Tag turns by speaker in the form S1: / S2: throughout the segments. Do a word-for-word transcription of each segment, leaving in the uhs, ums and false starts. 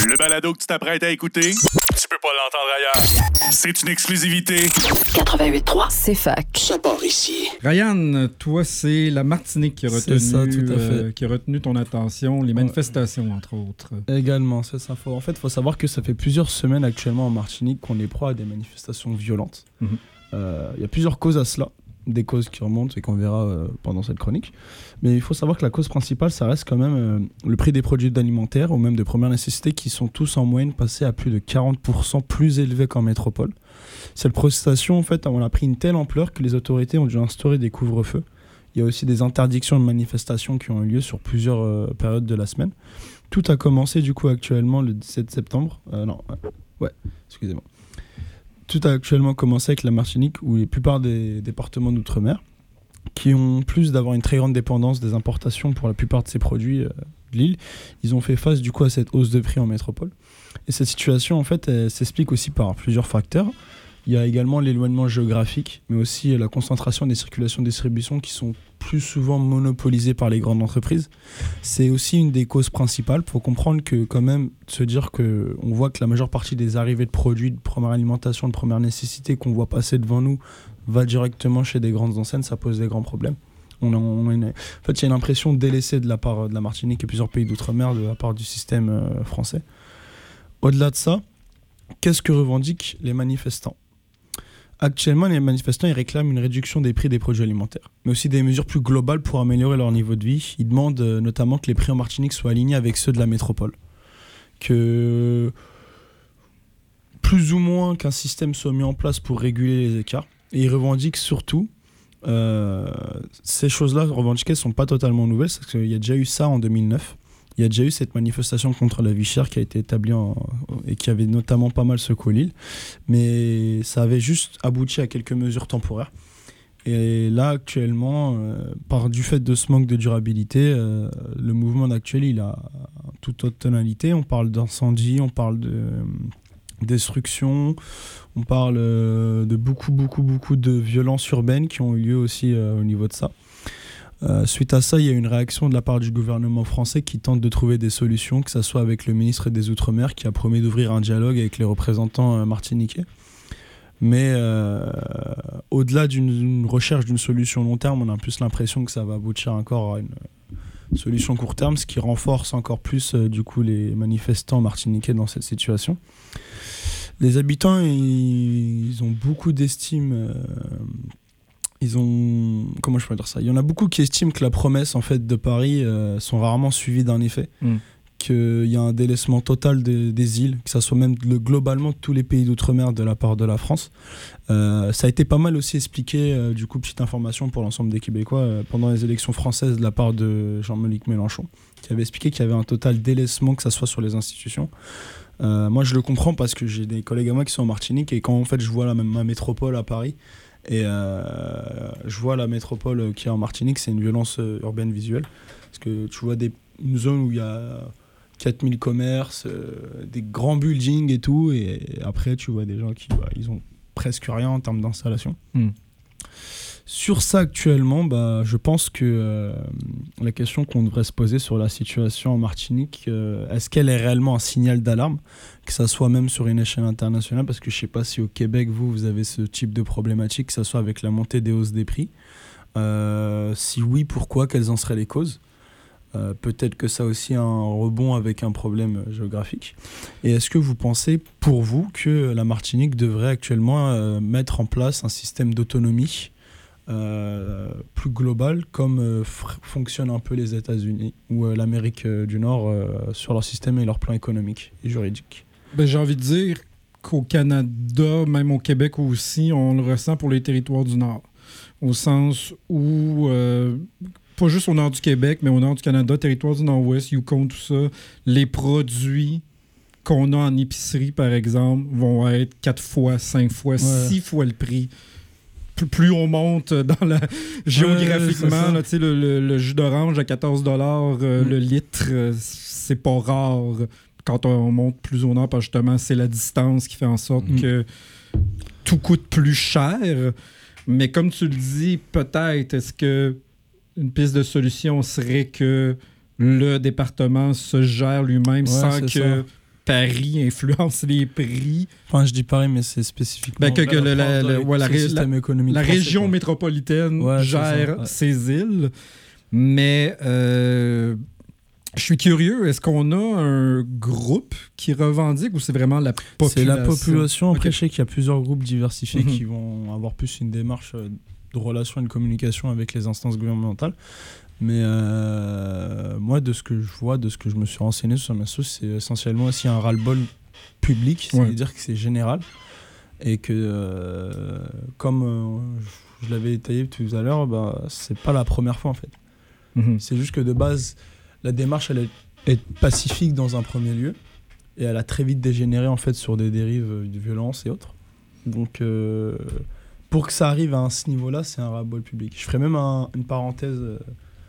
S1: Le balado que tu t'apprêtes à écouter, tu peux pas l'entendre ailleurs. C'est une exclusivité.
S2: quatre-vingt-huit trois,
S3: c'est fac.
S2: Ça part ici.
S4: Ryan, toi, c'est la Martinique qui a retenu,
S5: ça, tout à fait.
S4: euh, qui a retenu ton attention, les manifestations, ouais. entre autres.
S5: Également, c'est ça. Faut, en fait, il faut savoir que ça fait plusieurs semaines actuellement en Martinique qu'on est proie à des manifestations violentes. Il mm-hmm. euh, y a plusieurs causes à cela, des causes qui remontent et qu'on verra euh, pendant cette chronique. Mais il faut savoir que la cause principale, ça reste quand même euh, le prix des produits alimentaires ou même de première nécessité qui sont tous en moyenne passés à plus de quarante pour cent plus élevés qu'en métropole. Cette protestation, en fait, on a pris une telle ampleur que les autorités ont dû instaurer des couvre-feux. Il y a aussi des interdictions de manifestations qui ont eu lieu sur plusieurs euh, périodes de la semaine. Tout a commencé du coup actuellement le dix-sept septembre. Euh, non, ouais, excusez-moi. Tout a actuellement commencé avec la Martinique où la plupart des départements d'outre-mer qui ont plus d'avoir une très grande dépendance des importations pour la plupart de ces produits euh, de l'île, ils ont fait face du coup à cette hausse de prix en métropole. Et cette situation en fait elle s'explique aussi par plusieurs facteurs. Il y a également l'éloignement géographique, mais aussi la concentration des circulations de distribution qui sont plus souvent monopolisées par les grandes entreprises. C'est aussi une des causes principales. Il faut comprendre que quand même, se dire qu'on voit que la majeure partie des arrivées de produits de première alimentation, de première nécessité qu'on voit passer devant nous, va directement chez des grandes enseignes, ça pose des grands problèmes. On a, on a une... En fait, il y a une impression délaissée de la part de la Martinique et plusieurs pays d'outre-mer de la part du système euh, français. Au-delà de ça, qu'est-ce que revendiquent les manifestants ? Actuellement, les manifestants ils réclament une réduction des prix des produits alimentaires, mais aussi des mesures plus globales pour améliorer leur niveau de vie. Ils demandent euh, notamment que les prix en Martinique soient alignés avec ceux de la métropole. Que plus ou moins qu'un système soit mis en place pour réguler les écarts. Et ils revendiquent surtout, euh, ces choses-là revendiquées ne sont pas totalement nouvelles, parce qu'il y a déjà eu ça en deux mille neuf. Il y a déjà eu cette manifestation contre la vie chère qui a été établie en, et qui avait notamment pas mal secoué l'île. Mais ça avait juste abouti à quelques mesures temporaires. Et là, actuellement, euh, par du fait de ce manque de durabilité, euh, le mouvement actuel, il a toute autre tonalité. On parle d'incendie, on parle de euh, destruction, on parle euh, de beaucoup, beaucoup, beaucoup de violences urbaines qui ont eu lieu aussi euh, au niveau de ça. Euh, suite à ça, il y a une réaction de la part du gouvernement français qui tente de trouver des solutions, que ce soit avec le ministre des Outre-mer qui a promis d'ouvrir un dialogue avec les représentants euh, martiniquais. Mais euh, au-delà d'une recherche d'une solution long terme, on a plus l'impression que ça va aboutir encore à une solution court terme, ce qui renforce encore plus euh, du coup, les manifestants martiniquais dans cette situation. Les habitants, ils, ils ont beaucoup d'estime... Euh, Ils ont... Comment je peux dire ça ? Il y en a beaucoup qui estiment que la promesse en fait, de Paris euh, sont rarement suivies d'un effet. Mm. Qu'il y a un délaissement total de, des îles, que ça soit même le, globalement tous les pays d'outre-mer de la part de la France. Euh, ça a été pas mal aussi expliqué, euh, du coup, petite information pour l'ensemble des Québécois, euh, pendant les élections françaises de la part de Jean-Luc Mélenchon, qui avait expliqué qu'il y avait un total délaissement, que ça soit sur les institutions. Euh, moi, je le comprends parce que j'ai des collègues à moi qui sont en Martinique et quand en fait, je vois la, ma métropole à Paris, et euh, je vois la métropole qui est en Martinique, c'est une violence euh, urbaine visuelle. Parce que tu vois des, une zone où il y a quatre mille commerces, euh, des grands buildings et tout, et, et après tu vois des gens qui bah, ils ont presque rien en termes d'installation. Mm. Sur ça actuellement, bah, je pense que euh, la question qu'on devrait se poser sur la situation en Martinique, euh, est-ce qu'elle est réellement un signal d'alarme, que ça soit même sur une échelle internationale, parce que je ne sais pas si au Québec, vous, vous avez ce type de problématique, que ça soit avec la montée des hausses des prix. Euh, si oui, pourquoi ? Quelles en seraient les causes ? Euh, peut-être que ça a aussi un rebond avec un problème géographique. Et est-ce que vous pensez, pour vous, que la Martinique devrait actuellement euh, mettre en place un système d'autonomie Euh, plus global, comme euh, f- fonctionnent un peu les États-Unis ou euh, l'Amérique euh, du Nord euh, sur leur système et leur plan économique et juridique?
S4: Ben, j'ai envie de dire qu'au Canada, même au Québec aussi, on le ressent pour les territoires du Nord. Au sens où, euh, pas juste au nord du Québec, mais au nord du Canada, territoire du Nord-Ouest, Yukon, tout ça, les produits qu'on a en épicerie, par exemple, vont être quatre fois, cinq fois, ouais. six fois le prix. Plus on monte dans la géographiquement,
S5: ouais,
S4: là, le, le, le jus d'orange à quatorze dollars euh, mm. le litre, euh, c'est pas rare quand on monte plus au nord, parce que justement, c'est la distance qui fait en sorte mm. que tout coûte plus cher. Mais comme tu le dis, peut-être, est-ce que une piste de solution serait que le département se gère lui-même ouais, sans que ça. Paris influence les prix.
S5: Enfin, je dis Paris, mais c'est spécifiquement...
S4: Ben, que, que le, la,
S5: la,
S4: la, ouais, la, la, la région
S5: quoi.
S4: métropolitaine
S5: ouais,
S4: gère
S5: ça, ouais.
S4: ces îles. Mais euh, je suis curieux, est-ce qu'on a un groupe qui revendique ou c'est vraiment la population?
S5: C'est la population. Après,
S4: okay.
S5: je sais qu'il y a plusieurs groupes diversifiés
S4: mm-hmm.
S5: qui vont avoir plus une démarche de relation et de communication avec les instances gouvernementales. Mais euh, moi, de ce que je vois, de ce que je me suis renseigné sur ma source, c'est essentiellement aussi un ras-le-bol public,
S4: ouais.
S5: c'est-à-dire que c'est général. Et que, euh, comme euh, je l'avais détaillé tout à l'heure, bah, c'est pas la première fois en fait. Mm-hmm. C'est juste que de base, la démarche, elle est, est pacifique dans un premier lieu. Et elle a très vite dégénéré en fait sur des dérives de violence et autres. Donc, euh, pour que ça arrive à ce niveau-là, c'est un ras-le-bol public. Je ferai même un, une parenthèse... Euh,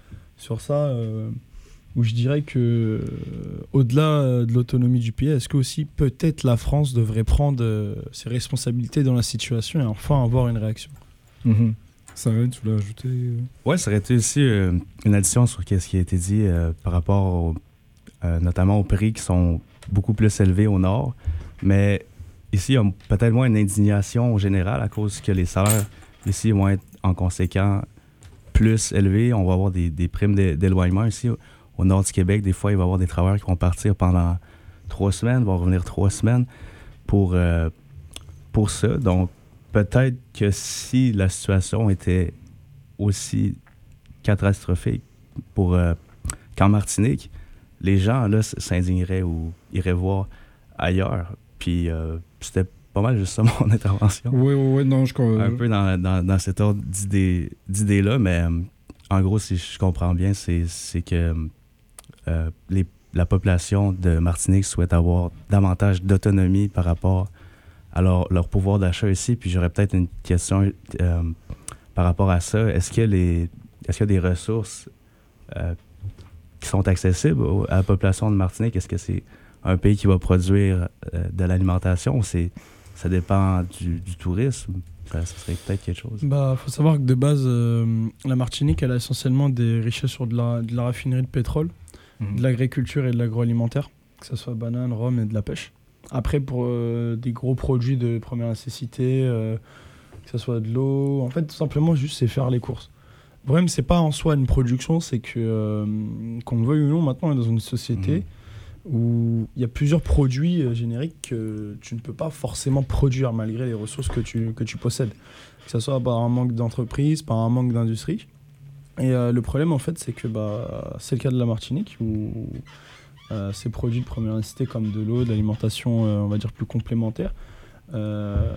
S5: sur ça, euh, où je dirais que euh, au-delà euh, de l'autonomie du pays, est-ce que aussi peut-être la France devrait prendre euh, ses responsabilités dans la situation et enfin avoir une réaction?
S4: Mm-hmm. Sarah, tu voulais ajouter euh...
S3: Oui, ça aurait été aussi euh, une addition sur ce qui a été dit euh, par rapport au, euh, notamment aux prix qui sont beaucoup plus élevés au nord. Mais ici, il y a peut-être moins une indignation au général à cause que les salaires ici vont être en conséquent plus élevé, on va avoir des, des primes d'éloignement ici au, au nord du Québec. Des fois, il va y avoir des travailleurs qui vont partir pendant trois semaines, vont revenir trois semaines pour, euh, pour ça. Donc, peut-être que si la situation était aussi catastrophique pour, euh, qu'en Martinique, les gens là s'indigneraient ou iraient voir ailleurs. Puis, euh, c'était pas mal juste ça mon intervention.
S4: Oui, oui, oui, non, je comprends.
S3: Un peu dans, dans, dans cet ordre d'idée, d'idées-là, mais euh, en gros, si je comprends bien, c'est, c'est que euh, les, la population de Martinique souhaite avoir davantage d'autonomie par rapport à leur, leur pouvoir d'achat ici. Puis j'aurais peut-être une question euh, par rapport à ça. Est-ce qu'il y a, les, est-ce qu'il y a des ressources euh, qui sont accessibles à la population de Martinique? Est-ce que c'est un pays qui va produire euh, de l'alimentation ou c'est ça dépend du, du tourisme? Ça, ça serait peut-être quelque chose.
S5: Bah, faut savoir que de base, euh, la Martinique, elle a essentiellement des richesses sur de la, de la raffinerie de pétrole, mmh. de l'agriculture et de l'agroalimentaire, que ce soit banane, rhum et de la pêche. Après, pour euh, des gros produits de première nécessité, euh, que ce soit de l'eau, en fait, tout simplement, juste, c'est faire les courses. Le problème, c'est pas en soi une production, c'est que, euh, qu'on le veuille ou non, maintenant, on est dans une société... Mmh. où il y a plusieurs produits euh, génériques que tu ne peux pas forcément produire malgré les ressources que tu, que tu possèdes. Que ce soit par un manque d'entreprise, par un manque d'industrie. Et euh, le problème, en fait, c'est que bah, c'est le cas de la Martinique où euh, ces produits de première nécessité comme de l'eau, de l'alimentation, euh, on va dire plus complémentaire, euh,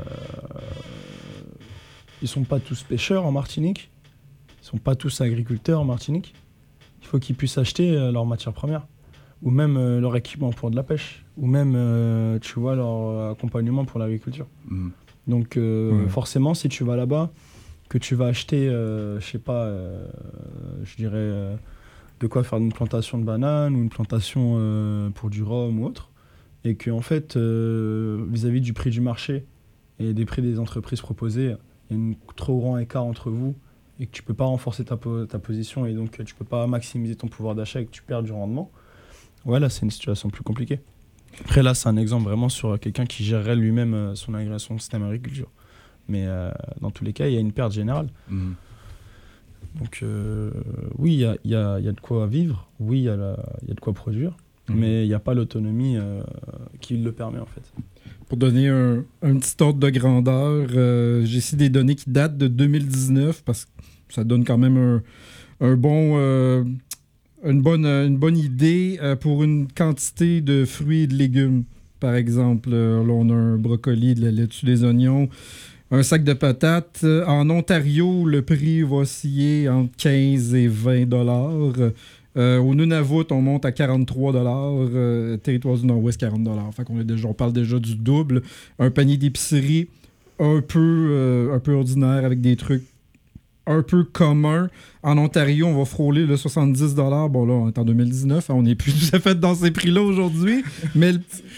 S5: ils sont pas tous pêcheurs en Martinique, ils sont pas tous agriculteurs en Martinique. Il faut qu'ils puissent acheter euh, leurs matières premières. Ou même euh, leur équipement pour de la pêche, ou même, euh, tu vois, leur accompagnement pour l'agriculture. Mmh. Donc, euh, ouais. forcément, si tu vas là-bas, que tu vas acheter, euh, je sais pas, euh, je dirais, euh, de quoi faire une plantation de bananes, ou une plantation euh, pour du rhum ou autre, et que, en fait, euh, vis-à-vis du prix du marché et des prix des entreprises proposées, il y a un trop grand écart entre vous, et que tu peux pas renforcer ta, po- ta position, et donc tu peux pas maximiser ton pouvoir d'achat et que tu perds du rendement. Ouais, là, c'est une situation plus compliquée. Après, là, c'est un exemple vraiment sur quelqu'un qui gérerait lui-même son, agré- son système agriculture. Mais euh, dans tous les cas, il y a une perte générale. Mmh. Donc, euh, oui, il y a, y, a, y a de quoi vivre. Oui, il y, y a de quoi produire. Mmh. Mais il n'y a pas l'autonomie euh, qui le permet, en fait.
S4: Pour donner un, un petit ordre de grandeur, euh, j'ai ici des données qui datent de deux mille dix-neuf parce que ça donne quand même un, un bon... Euh, Une bonne, une bonne idée euh, pour une quantité de fruits et de légumes. Par exemple, euh, là, on a un brocoli, de la laitue, des oignons, un sac de patates. Euh, en Ontario, le prix va osciller entre quinze et vingt dollars. Euh, au Nunavut, on monte à quarante-trois dollars. Euh, territoire du Nord-Ouest, quarante dollars. Fait qu'on est déjà, on parle déjà du double. Un panier d'épicerie un peu, euh, un peu ordinaire avec des trucs un peu commun. En Ontario, on va frôler le soixante-dix dollars. Bon, là, on est en deux mille dix-neuf, hein, on n'est plus tout à fait dans ces prix-là aujourd'hui. Mais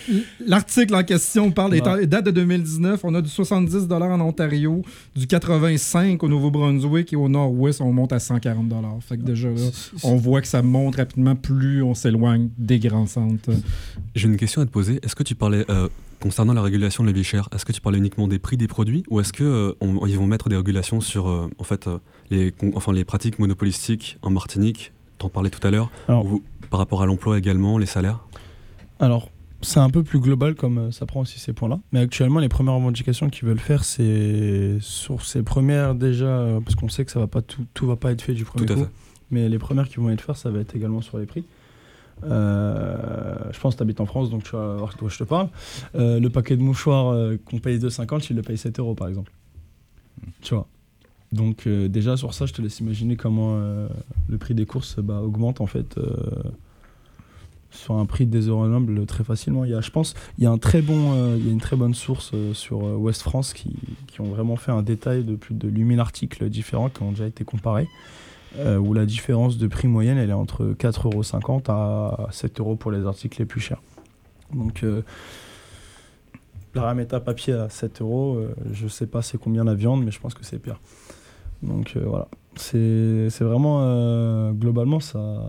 S4: L'article en question parle
S5: Ouais.
S4: étant- date de deux mille dix-neuf. On a du soixante-dix dollars en Ontario, du quatre-vingt-cinq au Nouveau-Brunswick et au Nord-Ouest, on monte à cent quarante dollars. Fait que déjà là, on voit que ça monte rapidement plus on s'éloigne des grands centres.
S6: J'ai une question à te poser. Est-ce que tu parlais, euh, concernant la régulation de la vie chère, est-ce que tu parlais uniquement des prix des produits ou est-ce qu'ils euh, on- ils vont mettre des régulations sur euh, en fait, euh, les, con- enfin, les pratiques monopolistiques en Martinique, t'en parlais tout à l'heure,
S5: Alors-
S6: ou par rapport à l'emploi également, les salaires?
S5: Alors, c'est un peu plus global comme euh, ça prend aussi ces points-là. Mais actuellement, les premières revendications qu'ils veulent faire, c'est sur ces premières déjà, euh, parce qu'on sait que ça va pas tout, tout va pas être fait du premier
S6: Tout à
S5: coup.
S6: fait.
S5: Mais les premières qui vont être faites, ça va être également sur les prix. Euh, je pense que tu habites en France, donc tu vas voir de quoi je te parle. Euh, le paquet de mouchoirs euh, qu'on paye deux cinquante, il le paye sept euros par exemple. Tu vois. Donc euh, déjà sur ça, je te laisse imaginer comment euh, le prix des courses bah, augmente en fait euh, sur un prix déraisonnable très facilement. Il y a, je pense, il y a un très bon, euh, il y a une très bonne source euh, sur euh, Ouest France qui, qui ont vraiment fait un détail de plus de huit mille articles différents qui ont déjà été comparés. Euh, où la différence de prix moyenne elle est entre quatre euros cinquante à sept euros pour les articles les plus chers. Donc euh, la rametta papier à sept euros, euh, je sais pas c'est combien la viande, mais je pense que c'est pire. Donc euh, voilà, c'est, c'est vraiment euh, globalement ça,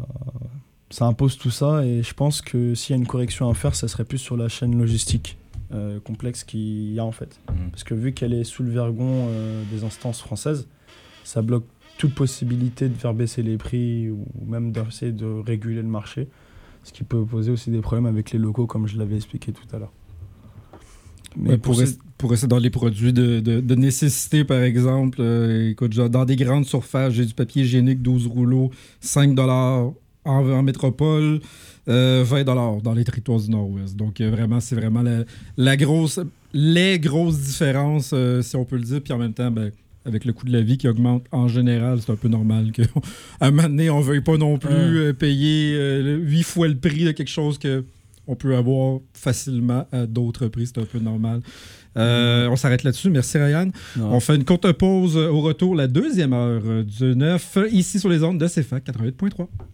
S5: ça impose tout ça et je pense que s'il y a une correction à faire, ça serait plus sur la chaîne logistique euh, complexe qu'il y a en fait.
S3: Mhm.
S5: Parce que vu qu'elle est sous le vergon euh, des instances françaises, ça bloque toute possibilité de faire baisser les prix ou même d'essayer de réguler le marché, ce qui peut poser aussi des problèmes avec les locaux comme je l'avais expliqué tout à l'heure. Mais
S4: Ouais,
S5: pour
S4: pour,
S5: ces-
S4: rester, pour rester dans les produits de, de, de nécessité, par exemple, euh, écoute, genre, dans des grandes surfaces, j'ai du papier hygiénique douze rouleaux, cinq dollars en, en métropole, euh, vingt dollars dans les territoires du Nord-Ouest. Donc, euh, vraiment, c'est vraiment la, la grosse, les grosses différences, euh, si on peut le dire. Puis en même temps, ben, avec le coût de la vie qui augmente en général, c'est un peu normal qu'à un moment donné, on ne veuille pas non plus
S5: Ouais.
S4: euh, payer euh, huit fois le prix de quelque chose que on peut avoir facilement à d'autres prix. C'est un peu normal. Euh, on s'arrête là-dessus. Merci, Ryan.
S5: Non.
S4: On fait une courte pause au retour, la deuxième heure du neuf, ici sur les ondes de C F A C quatre-vingt-huit point trois.